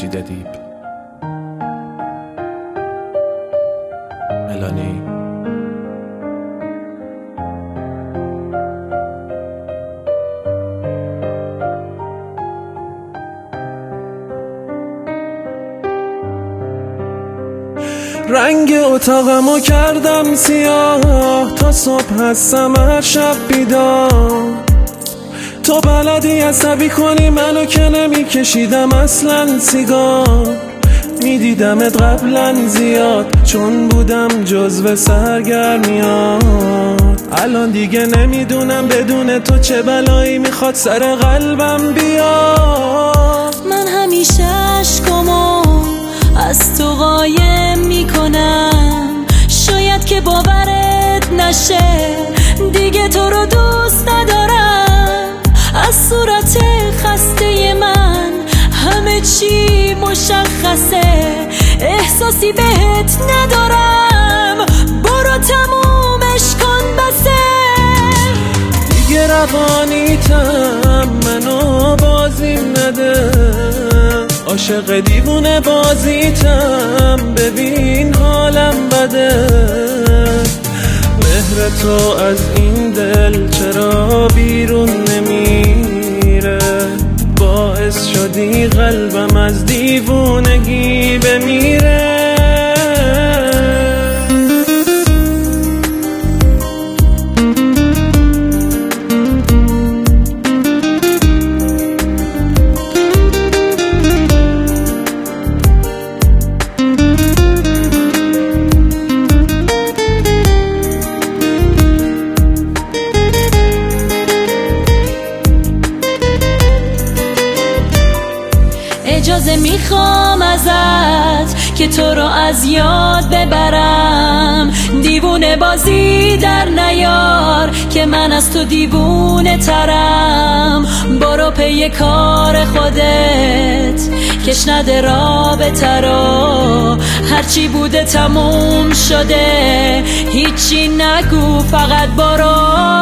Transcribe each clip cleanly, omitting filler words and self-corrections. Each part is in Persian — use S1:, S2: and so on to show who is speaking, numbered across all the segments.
S1: مجید ادیب. ملانی. رنگ اتاقمو کردم سیاه، تا صبح هستم هر شب بیدار. تو بلدی عصبی کنی منو که نمیکشیدم اصلا سیگار. میدیدمت قبلا زیاد چون بودم جزو سرگرمیات. الان دیگه نمیدونم بدون تو چه بلایی میخواد سر قلبم بیاد.
S2: من همیشه عشقامو از تو قایم میکنم، شاید که باورت نشه دیگه تو رو دوست ندارم. از صورت خسته من همه چی مشخصه، احساسی بهت ندارم، برو تمومش کن بسه.
S1: دیگه روانیتم منو بازیم نده، عاشق دیوونه بازیتم ببین حالم بده. مهر تو از این دل چرا بیرون نمیره، باعث شدی قلبم از دیوونگی بمیره.
S2: اجازه میخوام ازت که تو رو از یاد ببرم، دیوونه بازی در نیار که من از تو دیوونه ترم. برو پی کار خودت کش نده رابطه رو، هرچی بوده تموم شده هیچی نگو فقط برو.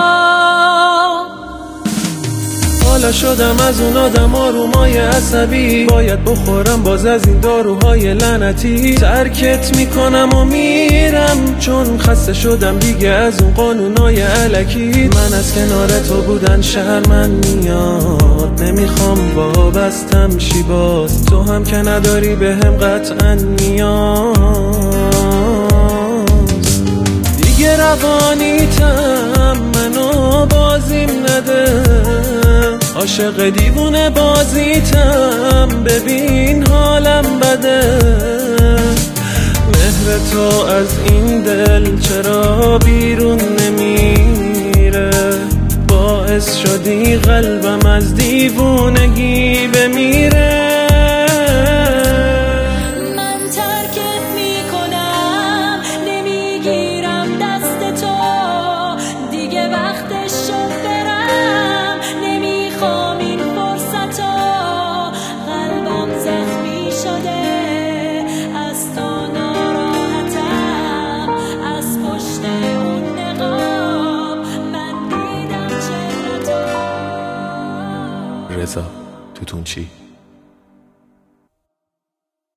S1: حالا شدم از اون آدم آرومای عصبی، باید بخورم باز از این داروهای لعنتی. ترکت میکنم و میرم چون خسته شدم دیگه از اون قانونای الکی. من از کنار تو بودن شرمم میاد، نمیخوام وابستم شی باز، تو هم که نداری بهم قطعا نیاز. دیگه روانیتم منو بازیم نده، عاشق دیوونه بازیتم ببین حالم بده. مهر تو از این دل چرا بیرون نمیره، باعث شدی قلبم از دیوونگی بمیره.
S2: من ترکت میکنم نمیگیرم دست تو، دیگه وقتش شد برم، نمیخوام این فرصتو. قلبم زخمی شده از تو ناراحتم، از پشت اون نقاب من دیدم چهره‌تو.
S1: رضا توتونچی.